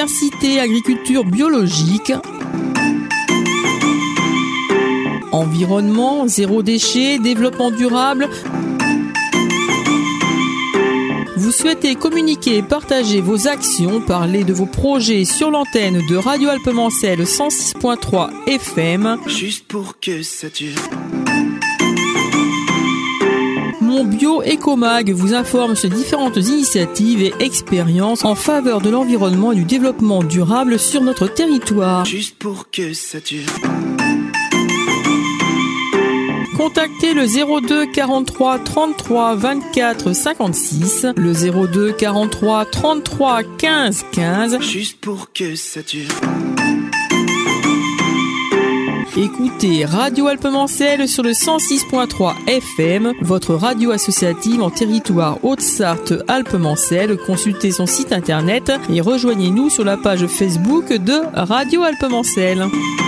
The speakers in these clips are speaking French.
biodiversité, agriculture biologique, environnement, zéro déchet, développement durable. Vous souhaitez communiquer et partager vos actions, parler de vos projets sur l'antenne de Radio Alpemancel 106.3 FM. Juste pour que ça dure. Mon Bio Écomag vous informe sur différentes initiatives et expériences en faveur de l'environnement et du développement durable sur notre territoire. Juste pour que ça dure. Contactez le 02 43 33 24 56, le 02 43 33 15 15. Juste pour que ça dure. Écoutez Radio Alpemancel sur le 106.3 FM, votre radio associative en territoire Haute-Sarthe-Alpemancel. Consultez son site internet et rejoignez-nous sur la page Facebook de Radio Alpemancel.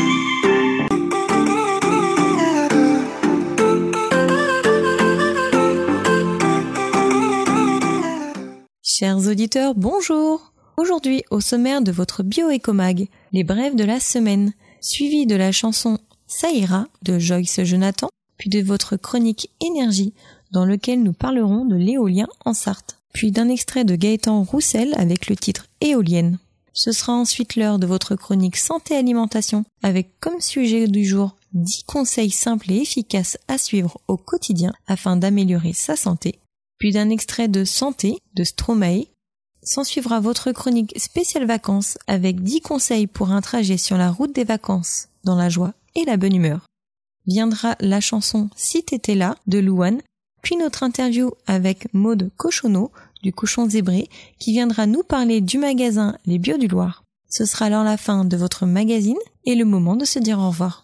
Chers auditeurs, bonjour. Aujourd'hui, au sommaire de votre Bio-Écomag, les brèves de la semaine, suivi de la chanson Ça ira de Joyce Jonathan, puis de votre chronique Énergie, dans lequel nous parlerons de l'éolien en Sarthe, puis d'un extrait de Gaëtan Roussel avec le titre Éolienne. Ce sera ensuite l'heure de votre chronique Santé Alimentation, avec comme sujet du jour 10 conseils simples et efficaces à suivre au quotidien afin d'améliorer sa santé, puis d'un extrait de Santé de Stromae. S'ensuivra votre chronique spéciale vacances avec 10 conseils pour un trajet sur la route des vacances, dans la joie et la bonne humeur. Viendra la chanson Si t'étais là de Louane, puis notre interview avec Maude Cochonneau du Cochon Zébré qui viendra nous parler du magasin Les Bio du Loir. Ce sera alors la fin de votre magazine et le moment de se dire au revoir.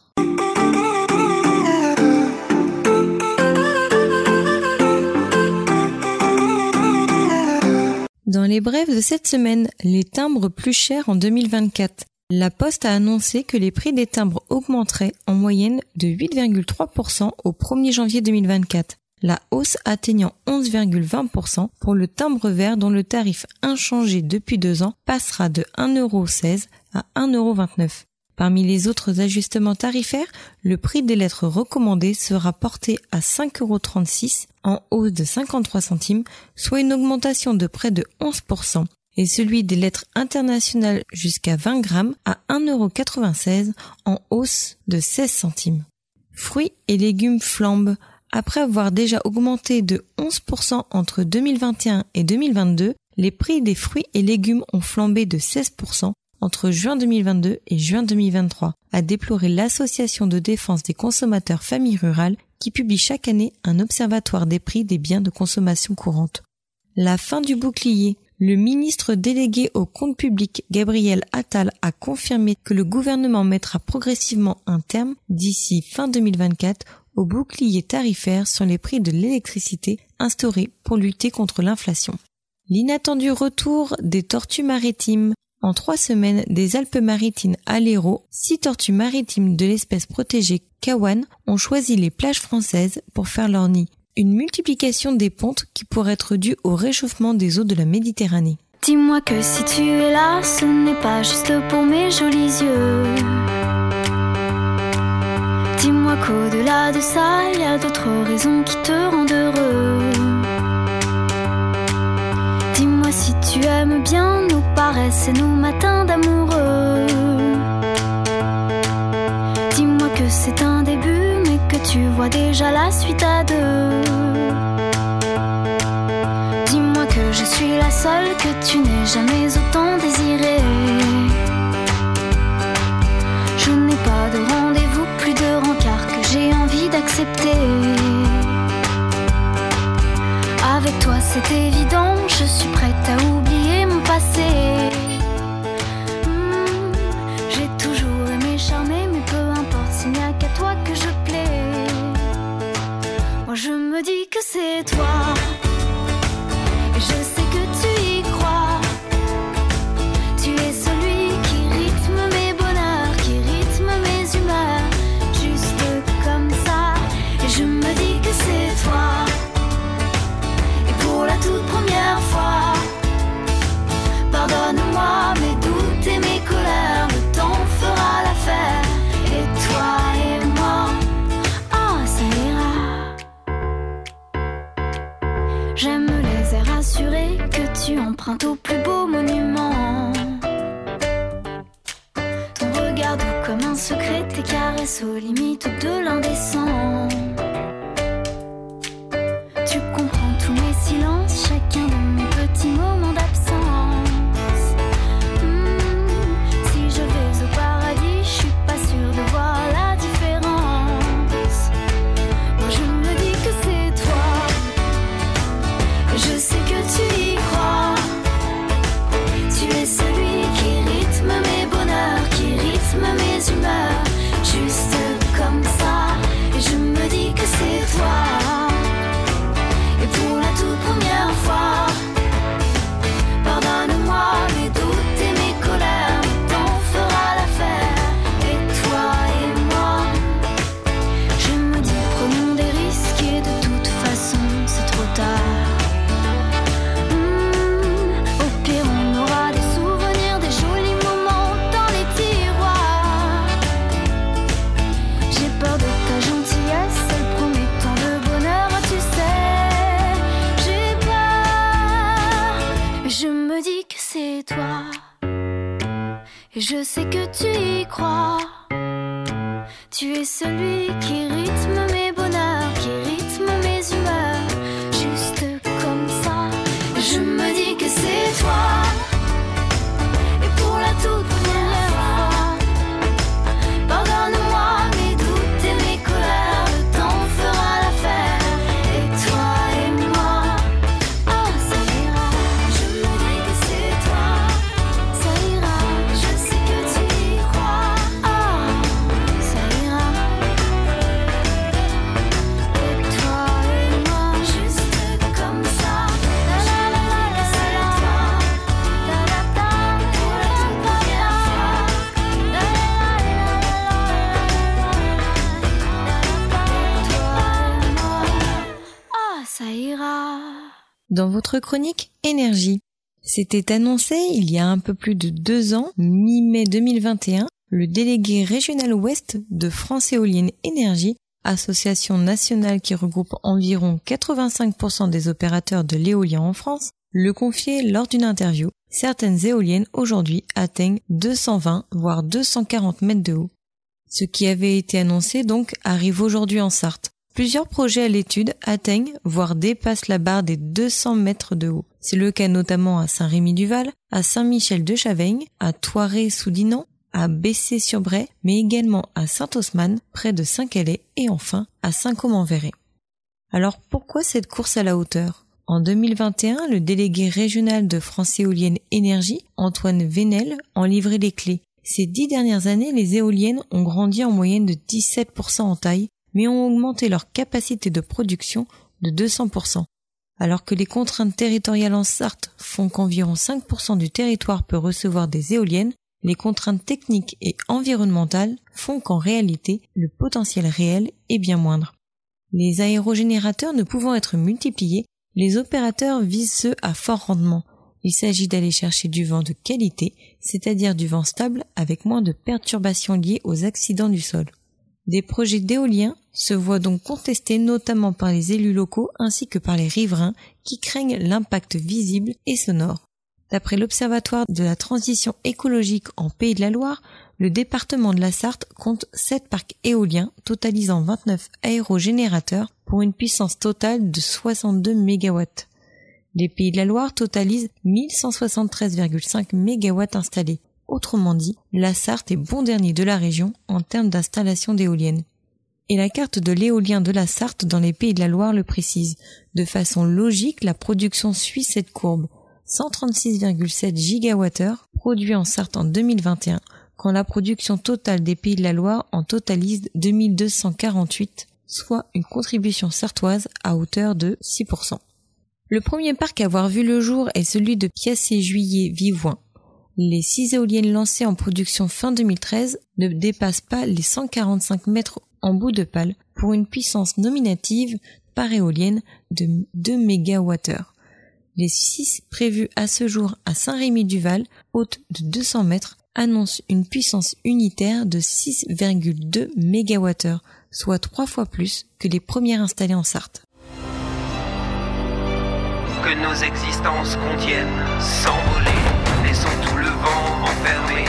Dans les brèves de cette semaine, les timbres plus chers en 2024. La Poste a annoncé que les prix des timbres augmenteraient en moyenne de 8,3% au 1er janvier 2024. La hausse atteignant 11,20% pour le timbre vert dont le tarif inchangé depuis 2 ans passera de 1,16€ à 1,29€. Parmi les autres ajustements tarifaires, le prix des lettres recommandées sera porté à 5,36€ en hausse de 53 centimes, soit une augmentation de près de 11%, et celui des lettres internationales jusqu'à 20 grammes à 1,96€ en hausse de 16 centimes. Fruits et légumes flambent. Après avoir déjà augmenté de 11% entre 2021 et 2022, les prix des fruits et légumes ont flambé de 16% entre juin 2022 et juin 2023, a déploré l'Association de défense des consommateurs Famille Rurale qui publie chaque année un observatoire des prix des biens de consommation courante. La fin du bouclier. Le ministre délégué au compte public Gabriel Attal a confirmé que le gouvernement mettra progressivement un terme d'ici fin 2024 au bouclier tarifaire sur les prix de l'électricité instauré pour lutter contre l'inflation. L'inattendu retour des tortues maritimes. En 3 semaines, des Alpes-Maritimes à l'Hérault, 6 tortues maritimes de l'espèce protégée Kawan ont choisi les plages françaises pour faire leur nid. Une multiplication des pontes qui pourrait être due au réchauffement des eaux de la Méditerranée. Dis-moi que si tu es là, ce n'est pas juste pour mes jolis yeux. Dis-moi qu'au-delà de ça, il y a d'autres raisons qui te rendent heureux. Dis-moi si tu aimes bien nos paresses et nos matins d'amoureux. Dis-moi que c'est un début, mais que tu vois déjà la suite à 2. Dis-moi que je suis la seule que tu n'aies jamais autant désirée. Je n'ai pas de rendez-vous, plus de rencard que j'ai envie d'accepter. Avec toi c'est évident, je suis prête à oublier mon passé. J'ai toujours aimé charmer, mais peu importe s'il n'y a qu'à toi que je plais. Moi je me dis que c'est toi, et je sais que tu y crois. Tu es celui qui rythme mes bonheurs, qui rythme mes humeurs, juste comme ça. Et je me dis que c'est toi. Pour la toute première fois, pardonne-moi mes doutes m'emprunte au plus beau monument. Ton regard doux comme un secret, tes caresses aux limites de l'indécent. Tu comprends tous mes silences, chacun de mes petits moments d'absence. Si je vais au paradis, je suis pas sûre de voir la différence. Moi je me dis que c'est toi, et je sais que tu y crois. Tu es celui qui rythme mes bonheurs, qui rythme mes humeurs, juste comme ça. Et je me dis que c'est toi. Et pour la toute première fois, pardonne-moi mes doutes et mes colères, le temps fera l'affaire. Et toi et moi, je me dis prenons des risques et de toute façon c'est trop tard. Au pire on aura des souvenirs, des jolis moments dans les tiroirs. J'ai peur de ta gentillesse, elle promet tant de bonheur, tu sais. J'ai peur, mais je me dis que c'est toi. Et je sais que tu y crois. Tu es celui qui rythme mes bonheurs, qui rythme mes humeurs, juste comme ça. Et je me dis que c'est toi. Et pour la toute première fois, pardonne-moi mes doutes et mes colères, le temps fera l'affaire. Et toi et moi, ah ça ira. Je me dis que c'est toi, ça ira. Je sais que tu y crois, ah ça ira. Et toi et moi, juste comme ça. La la la la la, c'est toi. La la la, pour la toute première fois. La la la la la la. Et toi et moi, ah ça ira. Dans votre chronique Énergie, c'était annoncé il y a un peu plus de 2 ans, mi-mai 2021, le délégué régional ouest de France Éolienne Énergie, association nationale qui regroupe environ 85% des opérateurs de l'éolien en France, le confiait lors d'une interview. Certaines éoliennes aujourd'hui atteignent 220 voire 240 mètres de haut. Ce qui avait été annoncé donc arrive aujourd'hui en Sarthe. Plusieurs projets à l'étude atteignent, voire dépassent la barre des 200 mètres de haut. C'est le cas notamment à Saint-Rémy-du-Val, à Saint-Michel-de-Chaveigne, à Thoiré-sous-Dinan, à Bessé-sur-Bray, mais également à Saint-Osman, près de Saint-Calais, et enfin à Saint-Côme-en-Véret. Alors pourquoi cette course à la hauteur ? En 2021, le délégué régional de France Éolienne Énergie, Antoine Vénel, en livrait les clés. Ces 10 dernières années, les éoliennes ont grandi en moyenne de 17% en taille, mais ont augmenté leur capacité de production de 200%. Alors que les contraintes territoriales en Sarthe font qu'environ 5% du territoire peut recevoir des éoliennes, les contraintes techniques et environnementales font qu'en réalité, le potentiel réel est bien moindre. Les aérogénérateurs ne pouvant être multipliés, les opérateurs visent ceux à fort rendement. Il s'agit d'aller chercher du vent de qualité, c'est-à-dire du vent stable avec moins de perturbations liées aux accidents du sol. Des projets d'éoliens se voient donc contestés notamment par les élus locaux ainsi que par les riverains qui craignent l'impact visible et sonore. D'après l'Observatoire de la transition écologique en Pays de la Loire, le département de la Sarthe compte 7 parcs éoliens totalisant 29 aérogénérateurs pour une puissance totale de 62 MW. Les Pays de la Loire totalisent 1173,5 MW installés. Autrement dit, la Sarthe est bon dernier de la région en termes d'installation d'éoliennes. Et la carte de l'éolien de la Sarthe dans les Pays de la Loire le précise. De façon logique, la production suit cette courbe. 136,7 GWh produits en Sarthe en 2021, quand la production totale des Pays de la Loire en totalise 2248, soit une contribution sartoise à hauteur de 6%. Le premier parc à avoir vu le jour est celui de Piacé-Juillet-Vivoin. Les 6 éoliennes lancées en production fin 2013 ne dépassent pas les 145 mètres en bout de pale pour une puissance nominative par éolienne de 2 MWh. Les 6 prévues à ce jour à Saint-Rémy-du-Val, hautes de 200 mètres, annoncent une puissance unitaire de 6,2 MWh, soit 3 fois plus que les premières installées en Sarthe. que nos existences contiennent. S'envoler, laissons tout le vent enfermé.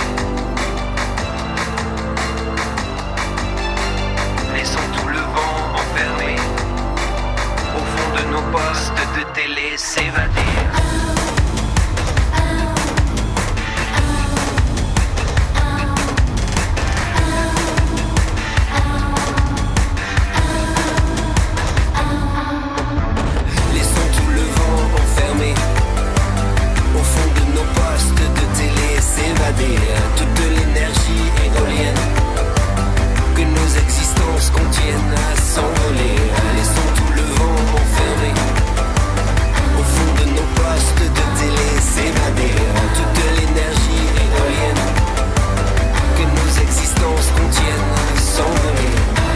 Laissons tout le vent enfermé. Au fond de nos postes de télé s'évader. Toute l'énergie éolienne que nos existences contiennent à s'envoler. Laissons tout le vent enfermé au fond de nos postes de télé s'évader. Toute l'énergie éolienne que nos existences contiennent à s'envoler.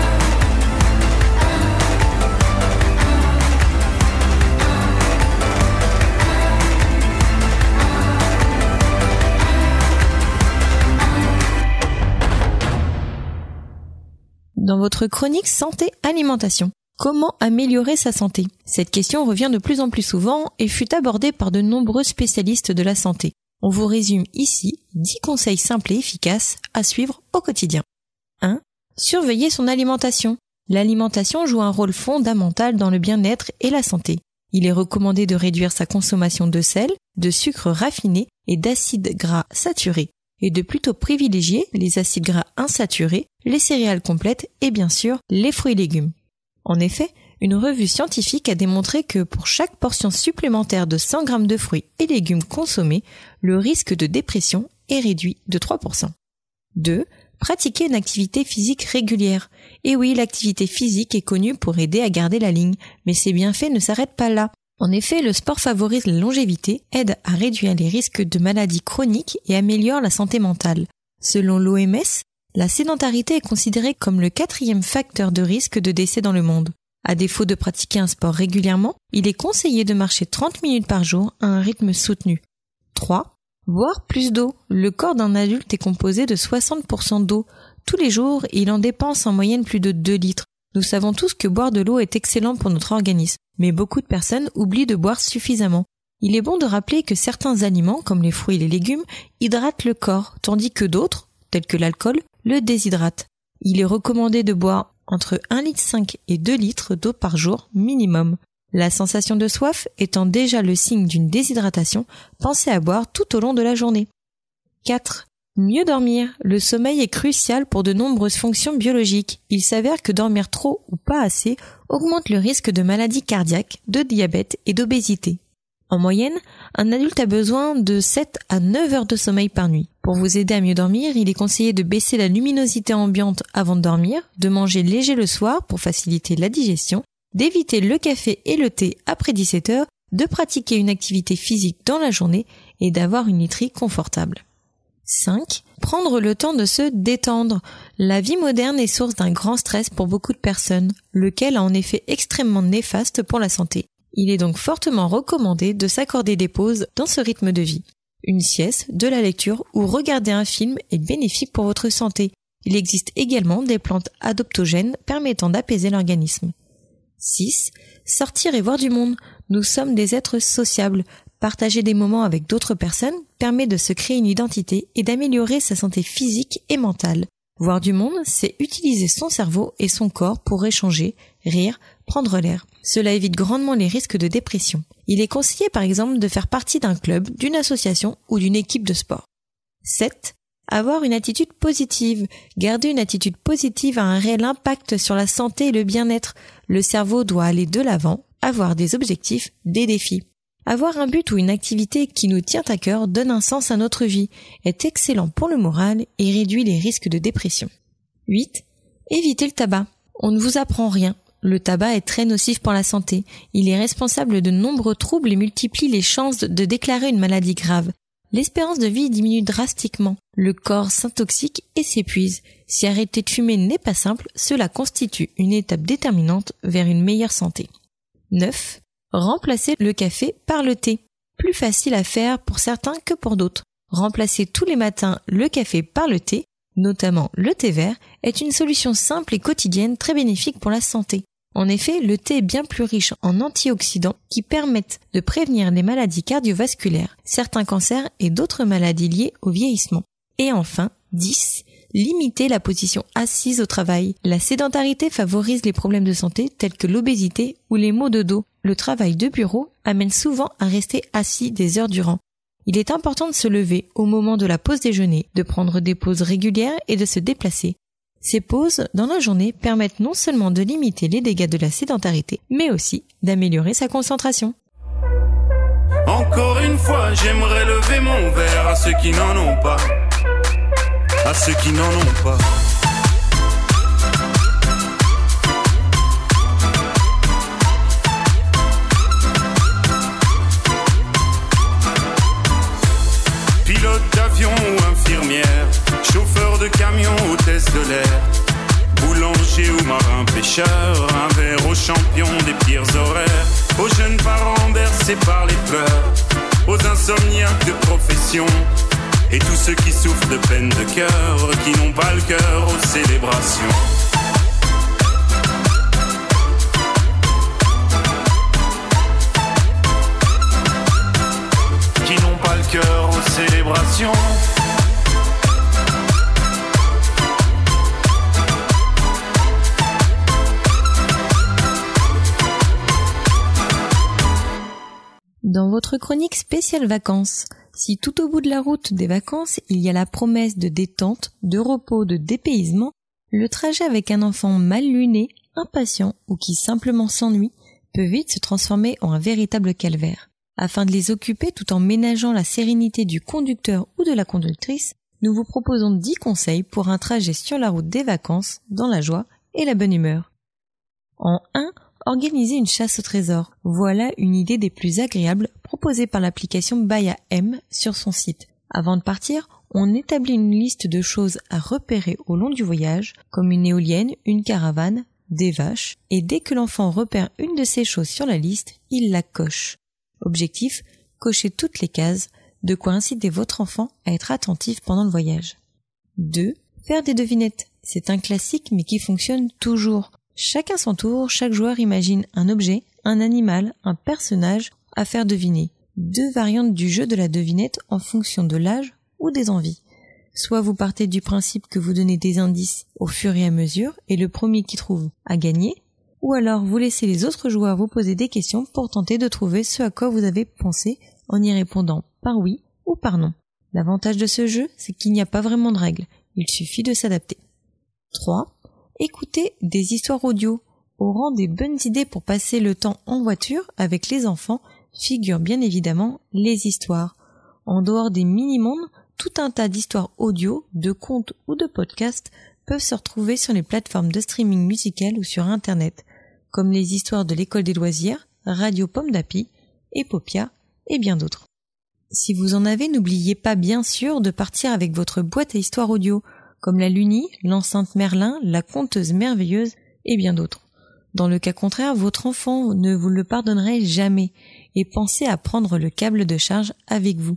Dans votre chronique Santé Alimentation, comment améliorer sa santé? Cette question revient de plus en plus souvent et fut abordée par de nombreux spécialistes de la santé. On vous résume ici 10 conseils simples et efficaces à suivre au quotidien. 1. Surveiller son alimentation. L'alimentation joue un rôle fondamental dans le bien-être et la santé. Il est recommandé de réduire sa consommation de sel, de sucre raffiné et d'acides gras saturés, et de plutôt privilégier les acides gras insaturés, les céréales complètes et bien sûr les fruits et légumes. En effet, une revue scientifique a démontré que pour chaque portion supplémentaire de 100 g de fruits et légumes consommés, le risque de dépression est réduit de 3%. 2. Pratiquer une activité physique régulière. Et oui, l'activité physique est connue pour aider à garder la ligne, mais ses bienfaits ne s'arrêtent pas là. En effet, le sport favorise la longévité, aide à réduire les risques de maladies chroniques et améliore la santé mentale. Selon l'OMS, la sédentarité est considérée comme le 4e facteur de risque de décès dans le monde. À défaut de pratiquer un sport régulièrement, il est conseillé de marcher 30 minutes par jour à un rythme soutenu. 3. Boire plus d'eau. Le corps d'un adulte est composé de 60% d'eau. Tous les jours, il en dépense en moyenne plus de 2 litres. Nous savons tous que boire de l'eau est excellent pour notre organisme, mais beaucoup de personnes oublient de boire suffisamment. Il est bon de rappeler que certains aliments, comme les fruits et les légumes, hydratent le corps, tandis que d'autres, tels que l'alcool, le déshydratent. Il est recommandé de boire entre 1,5 litre et 2 litres d'eau par jour minimum. La sensation de soif étant déjà le signe d'une déshydratation, pensez à boire tout au long de la journée. 4. Mieux dormir. Le sommeil est crucial pour de nombreuses fonctions biologiques. Il s'avère que dormir trop ou pas assez augmente le risque de maladies cardiaques, de diabète et d'obésité. En moyenne, un adulte a besoin de 7 à 9 heures de sommeil par nuit. Pour vous aider à mieux dormir, il est conseillé de baisser la luminosité ambiante avant de dormir, de manger léger le soir pour faciliter la digestion, d'éviter le café et le thé après 17 heures, de pratiquer une activité physique dans la journée et d'avoir une literie confortable. 5. Prendre le temps de se détendre. La vie moderne est source d'un grand stress pour beaucoup de personnes, lequel a en effet extrêmement néfaste pour la santé. Il est donc fortement recommandé de s'accorder des pauses dans ce rythme de vie. Une sieste, de la lecture ou regarder un film est bénéfique pour votre santé. Il existe également des plantes adaptogènes permettant d'apaiser l'organisme. 6. Sortir et voir du monde. Nous sommes des êtres sociables. Partager des moments avec d'autres personnes permet de se créer une identité et d'améliorer sa santé physique et mentale. Voir du monde, c'est utiliser son cerveau et son corps pour échanger, rire, prendre l'air. Cela évite grandement les risques de dépression. Il est conseillé par exemple de faire partie d'un club, d'une association ou d'une équipe de sport. 7. Avoir une attitude positive. Garder une attitude positive a un réel impact sur la santé et le bien-être. Le cerveau doit aller de l'avant, avoir des objectifs, des défis. Avoir un but ou une activité qui nous tient à cœur donne un sens à notre vie, est excellent pour le moral et réduit les risques de dépression. 8. Éviter le tabac. On ne vous apprend rien. Le tabac est très nocif pour la santé. Il est responsable de nombreux troubles et multiplie les chances de déclarer une maladie grave. L'espérance de vie diminue drastiquement. Le corps s'intoxique et s'épuise. Si arrêter de fumer n'est pas simple, cela constitue une étape déterminante vers une meilleure santé. 9. Remplacer le café par le thé. Plus facile à faire pour certains que pour d'autres. Remplacer tous les matins le café par le thé, notamment le thé vert, est une solution simple et quotidienne très bénéfique pour la santé. En effet, le thé est bien plus riche en antioxydants qui permettent de prévenir les maladies cardiovasculaires, certains cancers et d'autres maladies liées au vieillissement. Et enfin, 10. Limiter la position assise au travail. La sédentarité favorise les problèmes de santé tels que l'obésité ou les maux de dos. Le travail de bureau amène souvent à rester assis des heures durant. Il est important de se lever au moment de la pause déjeuner, de prendre des pauses régulières et de se déplacer. Ces pauses dans la journée permettent non seulement de limiter les dégâts de la sédentarité, mais aussi d'améliorer sa concentration. Encore une fois, j'aimerais lever mon verre à ceux qui n'en ont pas. À ceux qui n'en ont pas. Pilote d'avion ou infirmière, chauffeur de camion, hôtesse de l'air, boulanger ou marin pêcheur, un verre aux champions des pires horaires, aux jeunes parents bercés par les pleurs, aux insomniaques de profession, et tous ceux qui souffrent de peine de cœur, qui n'ont pas le cœur aux célébrations. Qui n'ont pas le cœur aux célébrations. Dans votre chronique spéciale vacances, si tout au bout de la route des vacances, il y a la promesse de détente, de repos, de dépaysement, le trajet avec un enfant mal luné, impatient ou qui simplement s'ennuie peut vite se transformer en un véritable calvaire. Afin de les occuper tout en ménageant la sérénité du conducteur ou de la conductrice, nous vous proposons 10 conseils pour un trajet sur la route des vacances dans la joie et la bonne humeur. En 1, organiser une chasse au trésor. Voilà une idée des plus agréables proposée par l'application Baya M sur son site. Avant de partir, on établit une liste de choses à repérer au long du voyage, comme une éolienne, une caravane, des vaches, et dès que l'enfant repère une de ces choses sur la liste, il la coche. Objectif, cocher toutes les cases, de quoi inciter votre enfant à être attentif pendant le voyage. 2. Faire des devinettes. C'est un classique mais qui fonctionne toujours. Chacun son tour, chaque joueur imagine un objet, un animal, un personnage à faire deviner. 2 variantes du jeu de la devinette en fonction de l'âge ou des envies. Soit vous partez du principe que vous donnez des indices au fur et à mesure et le premier qui trouve a gagné, ou alors vous laissez les autres joueurs vous poser des questions pour tenter de trouver ce à quoi vous avez pensé en y répondant par oui ou par non. L'avantage de ce jeu, c'est qu'il n'y a pas vraiment de règles, il suffit de s'adapter. 3. Écoutez des histoires audio. Au rang des bonnes idées pour passer le temps en voiture avec les enfants figurent bien évidemment les histoires. En dehors des mini-mondes, tout un tas d'histoires audio, de contes ou de podcasts peuvent se retrouver sur les plateformes de streaming musical ou sur Internet, comme les histoires de l'école des loisirs, Radio Pomme d'Api, Epopia et bien d'autres. Si vous en avez, n'oubliez pas bien sûr de partir avec votre boîte à histoires audio, comme la Luni, l'enceinte Merlin, la conteuse merveilleuse et bien d'autres. Dans le cas contraire, votre enfant ne vous le pardonnerait jamais et pensez à prendre le câble de charge avec vous.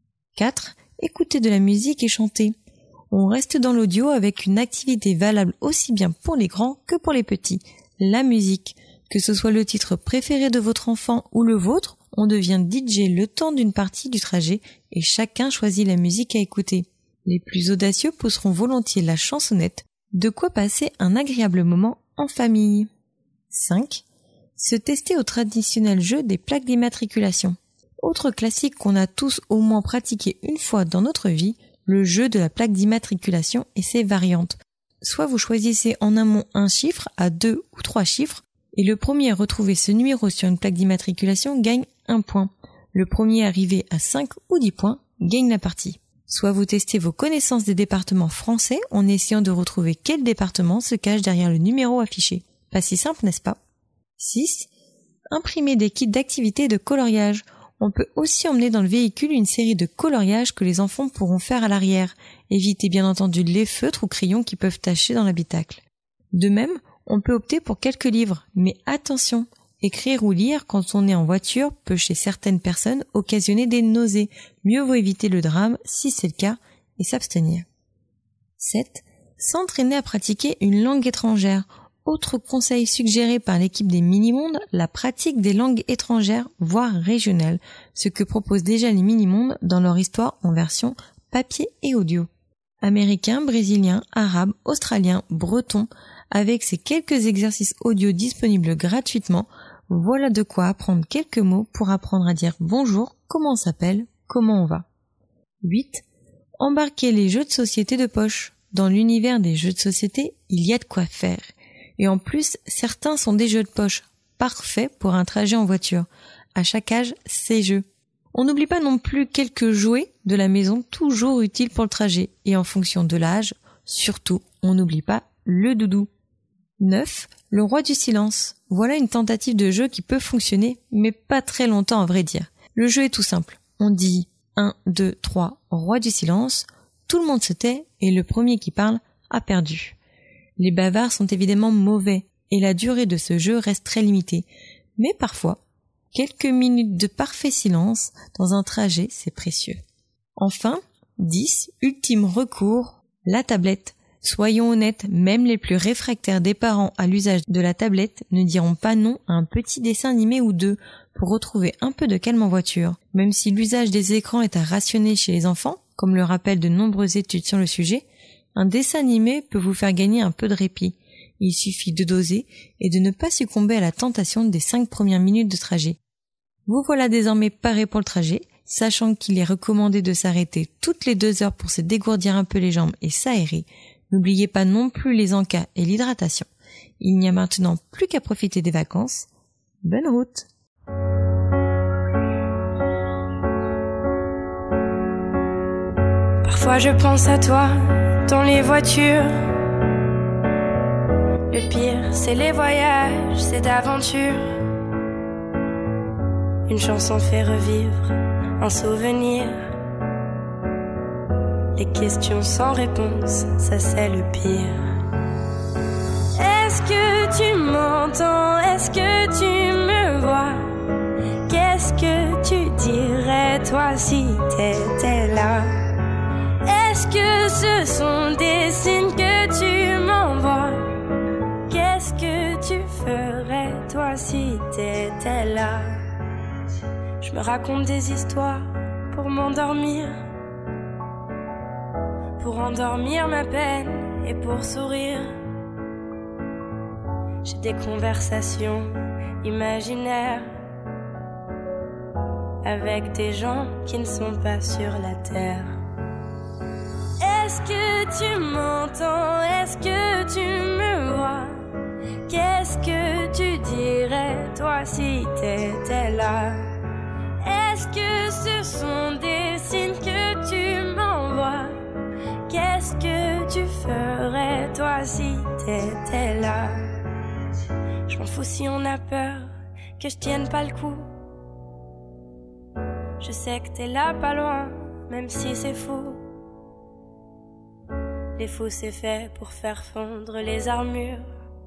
4. Écoutez de la musique et chantez. On reste dans l'audio avec une activité valable aussi bien pour les grands que pour les petits. La musique. Que ce soit le titre préféré de votre enfant ou le vôtre, on devient DJ le temps d'une partie du trajet et chacun choisit la musique à écouter. Les plus audacieux pousseront volontiers la chansonnette, de quoi passer un agréable moment en famille. 5. Se tester au traditionnel jeu des plaques d'immatriculation. Autre classique qu'on a tous au moins pratiqué une fois dans notre vie, le jeu de la plaque d'immatriculation et ses variantes. Soit vous choisissez en amont un chiffre à 2 ou 3 chiffres, et le premier à retrouver ce numéro sur une plaque d'immatriculation gagne 1 point. Le premier arrivé à 5 ou 10 points gagne la partie. Soit vous testez vos connaissances des départements français en essayant de retrouver quel département se cache derrière le numéro affiché. Pas si simple, n'est-ce pas? 6. Imprimer des kits d'activités et de coloriage. On peut aussi emmener dans le véhicule une série de coloriages que les enfants pourront faire à l'arrière. Évitez bien entendu les feutres ou crayons qui peuvent tacher dans l'habitacle. De même, on peut opter pour quelques livres, mais attention, écrire ou lire quand on est en voiture peut chez certaines personnes occasionner des nausées. Mieux vaut éviter le drame si c'est le cas et s'abstenir. 7. S'entraîner à pratiquer une langue étrangère. Autre conseil suggéré par l'équipe des Mini-Mondes, la pratique des langues étrangères, voire régionales, ce que proposent déjà les Mini-Mondes dans leur histoire en version papier et audio. Américains, brésiliens, arabes, australiens, bretons, avec ces quelques exercices audio disponibles gratuitement, voilà de quoi apprendre quelques mots pour apprendre à dire bonjour, comment on s'appelle, comment on va. 8. Embarquer les jeux de société de poche. Dans l'univers des jeux de société, il y a de quoi faire. Et en plus, certains sont des jeux de poche, parfaits pour un trajet en voiture. À chaque âge, ces jeux. On n'oublie pas non plus quelques jouets de la maison, toujours utiles pour le trajet. Et en fonction de l'âge, surtout, on n'oublie pas le doudou. 9. Le roi du silence. Voilà une tentative de jeu qui peut fonctionner, mais pas très longtemps à vrai dire. Le jeu est tout simple. On dit 1, 2, 3, roi du silence. Tout le monde se tait et le premier qui parle a perdu. Les bavards sont évidemment mauvais et la durée de ce jeu reste très limitée. Mais parfois, quelques minutes de parfait silence dans un trajet, c'est précieux. Enfin, 10. Ultime recours, la tablette. Soyons honnêtes, même les plus réfractaires des parents à l'usage de la tablette ne diront pas non à un petit dessin animé ou deux pour retrouver un peu de calme en voiture. Même si l'usage des écrans est à rationner chez les enfants, comme le rappellent de nombreuses études sur le sujet, un dessin animé peut vous faire gagner un peu de répit. Il suffit de doser et de ne pas succomber à la tentation des 5 premières minutes de trajet. Vous voilà désormais paré pour le trajet, sachant qu'il est recommandé de s'arrêter toutes les 2 heures pour se dégourdir un peu les jambes et s'aérer. N'oubliez pas non plus les encas et l'hydratation. Il n'y a maintenant plus qu'à profiter des vacances. Bonne route! Parfois je pense à toi dans les voitures. Le pire, c'est les voyages, c'est d'aventure. Une chanson fait revivre un souvenir. Les questions sans réponse, ça c'est le pire. Est-ce que tu m'entends? Est-ce que tu me vois? Qu'est-ce que tu dirais toi si t'étais là? Est-ce que ce sont des signes que tu m'envoies? Qu'est-ce que tu ferais toi si t'étais là? Je me raconte des histoires pour m'endormir, pour endormir ma peine et pour sourire. J'ai des conversations imaginaires avec des gens qui ne sont pas sur la terre. Est-ce que tu m'entends? Est-ce que tu me vois? Qu'est-ce que tu dirais toi si t'étais là? Est-ce que ce sont des signes que tu m'envoies? Qu'est-ce que tu ferais toi si t'étais là? Je m'en fous si on a peur que je tienne pas le coup. Je sais que t'es là pas loin, même si c'est fou. Les fous c'est fait pour faire fondre les armures,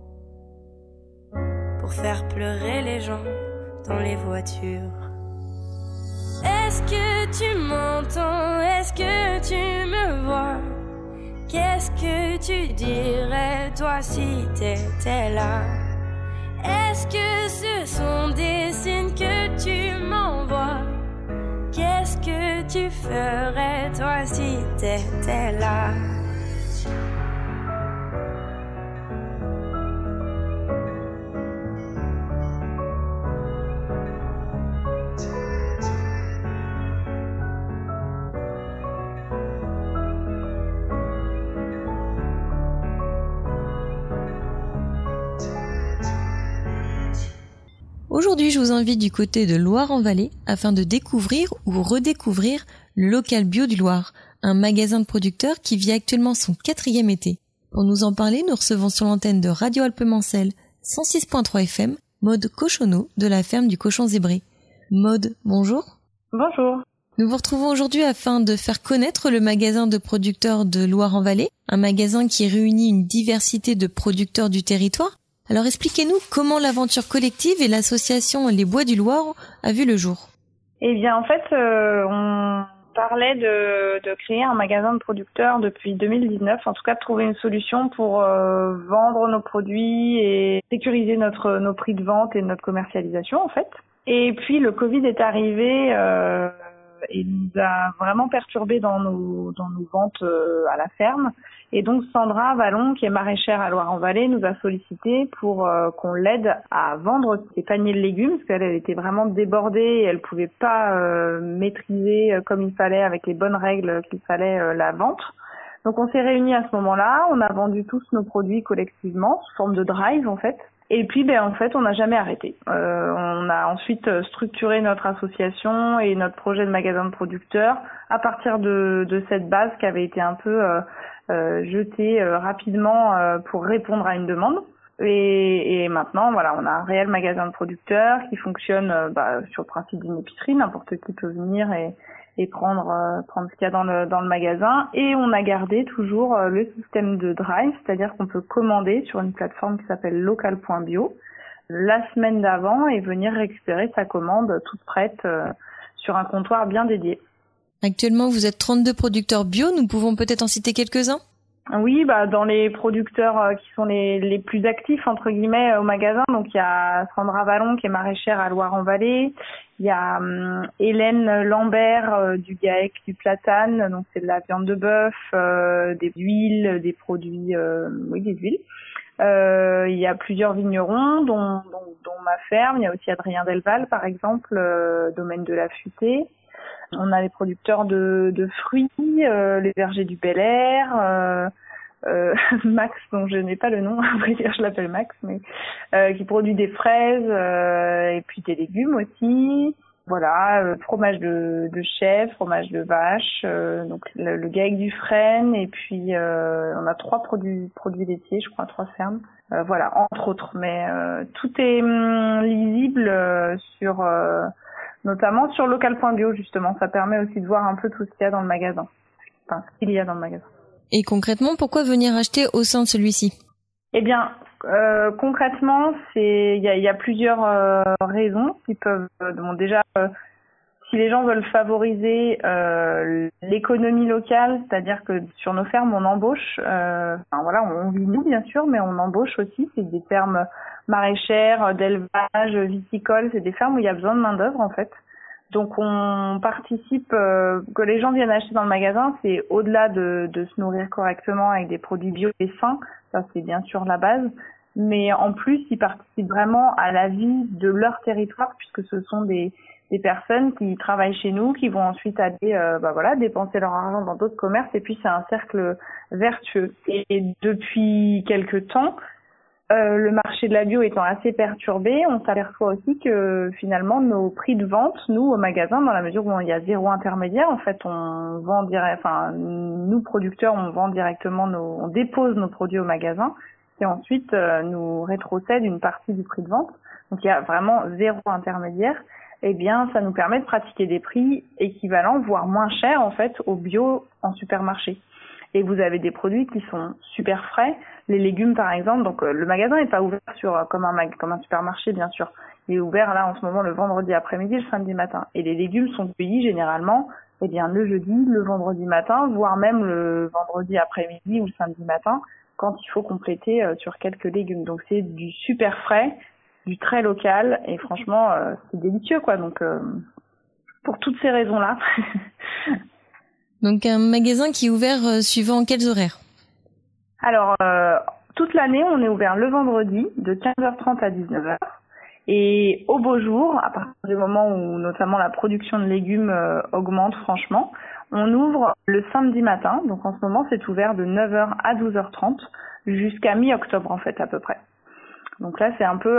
pour faire pleurer les gens dans les voitures. Est-ce que tu m'entends? Est-ce que tu me vois? Qu'est-ce que tu dirais toi si t'étais là? Est-ce que ce sont des signes que tu m'envoies? Qu'est-ce que tu ferais toi si t'étais là? Aujourd'hui, je vous invite du côté de Loire-en-Vallée afin de découvrir ou redécouvrir le local bio du Loir, un magasin de producteurs qui vit actuellement son 4e été. Pour nous en parler, nous recevons sur l'antenne de Radio Alpemancel 106.3 FM, Maude Cochonneau de la ferme du Cochon Zébré. Maude, bonjour. Bonjour. Nous vous retrouvons aujourd'hui afin de faire connaître le magasin de producteurs de Loire-en-Vallée, un magasin qui réunit une diversité de producteurs du territoire. Alors expliquez-nous comment l'aventure collective et l'association Les Bois du Loir a vu le jour. Eh bien en fait, on parlait de créer un magasin de producteurs depuis 2019, en tout cas de trouver une solution pour vendre nos produits et sécuriser nos prix de vente et notre commercialisation en fait. Et puis le Covid est arrivé et nous a vraiment perturbé dans nos ventes à la ferme. Et donc Sandra Vallon, qui est maraîchère à Loire-en-Vallée, nous a sollicité pour qu'on l'aide à vendre ses paniers de légumes, parce qu'elle était vraiment débordée et elle pouvait pas maîtriser comme il fallait, avec les bonnes règles qu'il fallait, la vente. Donc on s'est réunis à ce moment-là, on a vendu tous nos produits collectivement, sous forme de drive en fait. Et puis, en fait, on n'a jamais arrêté. On a ensuite structuré notre association et notre projet de magasin de producteurs à partir de cette base qui avait été un peu jetée rapidement pour répondre à une demande. Et maintenant, voilà, on a un réel magasin de producteurs qui fonctionne sur le principe d'une épicerie. N'importe qui peut venir et prendre ce qu'il y a dans le magasin. Et on a gardé toujours le système de drive, c'est-à-dire qu'on peut commander sur une plateforme qui s'appelle local.bio la semaine d'avant et venir récupérer sa commande toute prête sur un comptoir bien dédié. Actuellement, vous êtes 32 producteurs bio, nous pouvons peut-être en citer quelques-uns ? Oui, dans les producteurs qui sont les plus actifs entre guillemets au magasin, donc il y a Sandra Vallon qui est maraîchère à Loire-en-Vallée, il y a Hélène Lambert du GAEC du Platane, donc c'est de la viande de bœuf, des huiles, des produits, des huiles. Il y a plusieurs vignerons dont ma ferme, il y a aussi Adrien Delval par exemple, domaine de la Futée. On a les producteurs de fruits, les vergers du Bel Air, Max, dont je n'ai pas le nom, à vrai dire, je l'appelle Max, mais qui produit des fraises et puis des légumes aussi. Voilà, fromage de chèvre, fromage de vache, donc le GAEC du Frêne, et puis on a 3 produits laitiers, je crois, 3 fermes. Voilà, entre autres, mais tout est lisible sur notamment sur local.bio justement, ça permet aussi de voir un peu tout ce qu'il y a dans le magasin. Enfin, ce qu'il y a dans le magasin. Et concrètement, pourquoi venir acheter au sein de celui-ci ? Eh bien, concrètement, il y a plusieurs raisons qui peuvent déjà si les gens veulent favoriser l'économie locale, c'est-à-dire que sur nos fermes on embauche, on vit nous bien sûr, mais on embauche aussi, c'est des fermes maraîchères, d'élevage, viticole, c'est des fermes où il y a besoin de main-d'œuvre en fait. Donc on participe, que les gens viennent acheter dans le magasin, c'est au-delà de se nourrir correctement avec des produits bio et sains, ça c'est bien sûr la base, mais en plus ils participent vraiment à la vie de leur territoire puisque ce sont des personnes qui travaillent chez nous, qui vont ensuite aller dépenser leur argent dans d'autres commerces et puis c'est un cercle vertueux. Et depuis quelque temps, le marché de la bio étant assez perturbé, on s'aperçoit aussi que finalement nos prix de vente, nous au magasin, dans la mesure où il y a zéro intermédiaire, en fait on vend nous producteurs on vend directement on dépose nos produits au magasin et ensuite nous rétrocède une partie du prix de vente. Donc il y a vraiment zéro intermédiaire. Eh bien, ça nous permet de pratiquer des prix équivalents, voire moins chers, en fait, au bio en supermarché. Et vous avez des produits qui sont super frais. Les légumes, par exemple, donc le magasin n'est pas ouvert comme un supermarché, bien sûr. Il est ouvert, là, en ce moment, le vendredi après-midi, le samedi matin. Et les légumes sont cueillis, généralement, le jeudi, le vendredi matin, voire même le vendredi après-midi ou le samedi matin, quand il faut compléter sur quelques légumes. Donc, c'est du super frais, du très local et franchement c'est délicieux quoi, donc pour toutes ces raisons-là. Donc un magasin qui est ouvert suivant quels horaires ? Alors toute l'année on est ouvert le vendredi de 15h30 à 19h et au beau jour, à partir du moment où notamment la production de légumes augmente franchement, on ouvre le samedi matin, donc en ce moment c'est ouvert de 9h à 12h30 jusqu'à mi-octobre en fait à peu près. Donc là, c'est un peu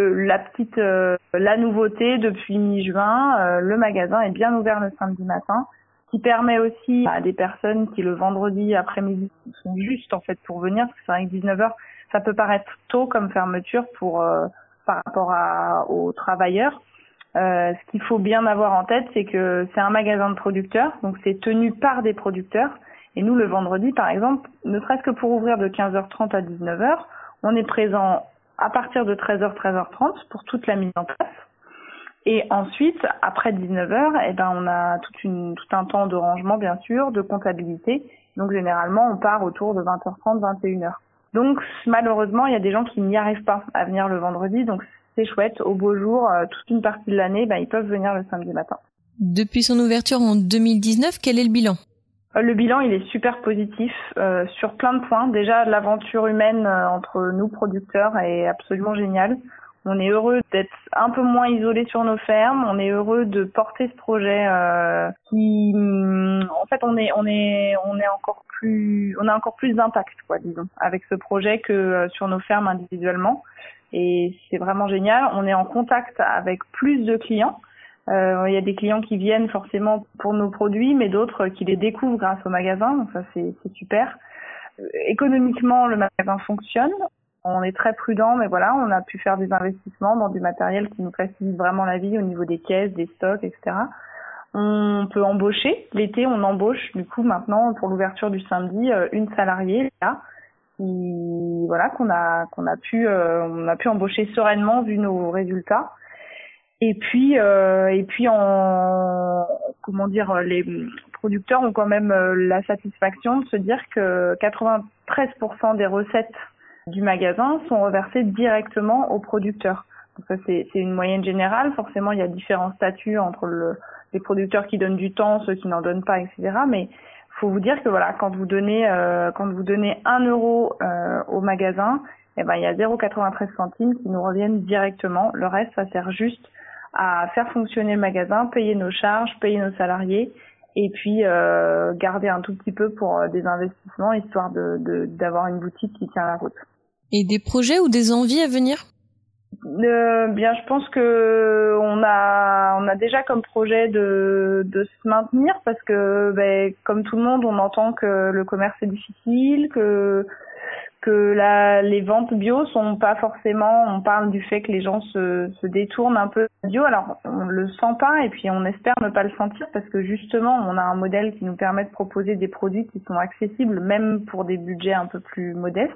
la nouveauté depuis mi-juin. Le magasin est bien ouvert le samedi matin, qui permet aussi à des personnes qui le vendredi après-midi sont juste en fait pour venir, parce que c'est vrai que 19h, ça peut paraître tôt comme fermeture par rapport aux travailleurs. Ce qu'il faut bien avoir en tête, c'est que c'est un magasin de producteurs, donc c'est tenu par des producteurs. Et nous, le vendredi, par exemple, ne serait-ce que pour ouvrir de 15h30 à 19h, on est présent à partir de 13h, 13h30 pour toute la mise en place. Et ensuite, après 19h, on a tout un temps de rangement, bien sûr, de comptabilité. Donc, généralement, on part autour de 20h30, 21h. Donc, malheureusement, il y a des gens qui n'y arrivent pas à venir le vendredi. Donc, c'est chouette. Au beau jour, toute une partie de l'année, ils peuvent venir le samedi matin. Depuis son ouverture en 2019, quel est le bilan ? Le bilan, il est super positif sur plein de points. Déjà, l'aventure humaine entre nous, producteurs, est absolument géniale. On est heureux d'être un peu moins isolés sur nos fermes. On est heureux de porter ce projet qui, en fait, on a encore plus d'impact, disons, avec ce projet que sur nos fermes individuellement. Et c'est vraiment génial. On est en contact avec plus de clients. Il y a des clients qui viennent forcément pour nos produits, mais d'autres qui les découvrent grâce au magasin. Donc ça, c'est super. Économiquement, le magasin fonctionne. On est très prudent, mais voilà, on a pu faire des investissements dans du matériel qui nous facilite vraiment la vie au niveau des caisses, des stocks, etc. On peut embaucher. L'été, on embauche, du coup, maintenant, pour l'ouverture du samedi, une salariée, là, qu'on a pu embaucher sereinement vu nos résultats. Et puis les producteurs ont quand même la satisfaction de se dire que 93% des recettes du magasin sont reversées directement aux producteurs. Donc ça, c'est une moyenne générale. Forcément, il y a différents statuts entre les producteurs qui donnent du temps, ceux qui n'en donnent pas, etc. Mais faut vous dire que voilà, quand vous donnez 1 euro au magasin, il y a 0,93 centimes qui nous reviennent directement. Le reste, ça sert juste à faire fonctionner le magasin, payer nos charges, payer nos salariés, et puis garder un tout petit peu pour des investissements, histoire d'avoir une boutique qui tient la route. Et des projets ou des envies à venir ? Bien, je pense que on a déjà comme projet de se maintenir, parce que comme tout le monde, on entend que le commerce est difficile, que les ventes bio sont pas forcément, on parle du fait que les gens se détournent un peu bio. Alors, on le sent pas, et puis on espère ne pas le sentir, parce que justement, on a un modèle qui nous permet de proposer des produits qui sont accessibles, même pour des budgets un peu plus modestes.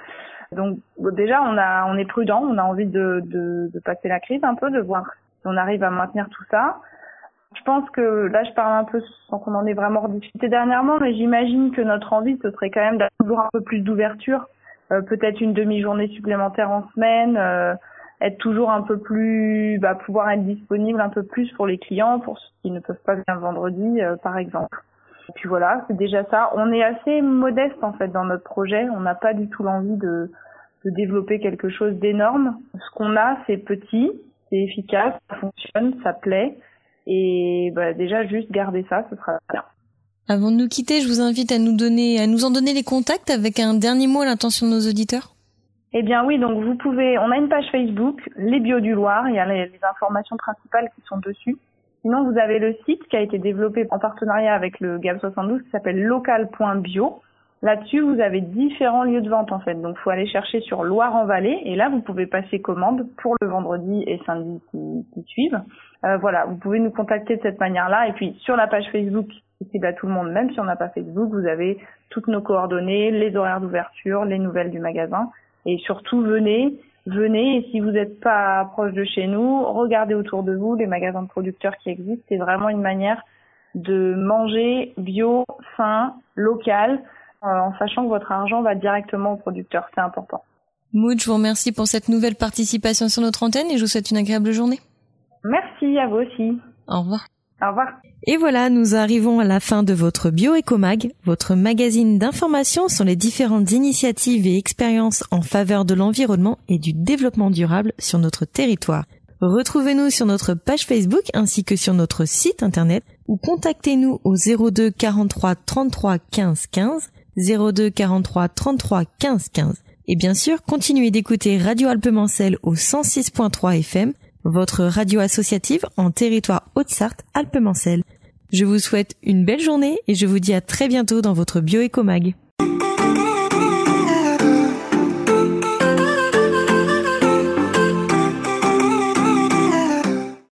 Donc, déjà, on est prudent, on a envie de passer la crise un peu, de voir si on arrive à maintenir tout ça. Je pense que, là, je parle un peu sans qu'on en ait vraiment rediscuté dernièrement, mais j'imagine que notre envie, ce serait quand même d'avoir toujours un peu plus d'ouverture. Peut-être une demi-journée supplémentaire en semaine, être toujours un peu plus, pouvoir être disponible un peu plus pour les clients, pour ceux qui ne peuvent pas venir le vendredi, par exemple. Et puis voilà, c'est déjà ça. On est assez modeste en fait dans notre projet. On n'a pas du tout l'envie de développer quelque chose d'énorme. Ce qu'on a, c'est petit, c'est efficace, ça fonctionne, ça plaît. Et déjà juste garder ça, ce sera bien. Avant de nous quitter, je vous invite à nous en donner les contacts avec un dernier mot à l'intention de nos auditeurs. Eh bien oui, donc on a une page Facebook, Les Bio du Loir, il y a les informations principales qui sont dessus. Sinon, vous avez le site qui a été développé en partenariat avec le GAB 72 qui s'appelle local.bio. Là-dessus, vous avez différents lieux de vente en fait. Donc, il faut aller chercher sur Loire-en-Vallée et là, vous pouvez passer commande pour le vendredi et samedi qui suivent. Voilà, vous pouvez nous contacter de cette manière-là. Et puis, sur la page Facebook, c'est à tout le monde, même si on n'a pas Facebook, vous avez toutes nos coordonnées, les horaires d'ouverture, les nouvelles du magasin. Et surtout, venez. Et si vous n'êtes pas proche de chez nous, regardez autour de vous les magasins de producteurs qui existent. C'est vraiment une manière de manger bio, sain, local, en sachant que votre argent va directement aux producteurs. C'est important. Maud, je vous remercie pour cette nouvelle participation sur notre antenne et je vous souhaite une agréable journée. Merci, à vous aussi. Au revoir. Au revoir. Et voilà, nous arrivons à la fin de votre Bio-Éco-Mag, votre magazine d'information sur les différentes initiatives et expériences en faveur de l'environnement et du développement durable sur notre territoire. Retrouvez-nous sur notre page Facebook ainsi que sur notre site internet ou contactez-nous au 02 43 33 15 15, 02 43 33 15 15. Et bien sûr, continuez d'écouter Radio Alpes-Mancelles au 106.3 FM, votre radio associative en territoire Haute-Sarthe, Alpes-Mancelles. Je vous souhaite une belle journée et je vous dis à très bientôt dans votre Bio-Éco-Mag.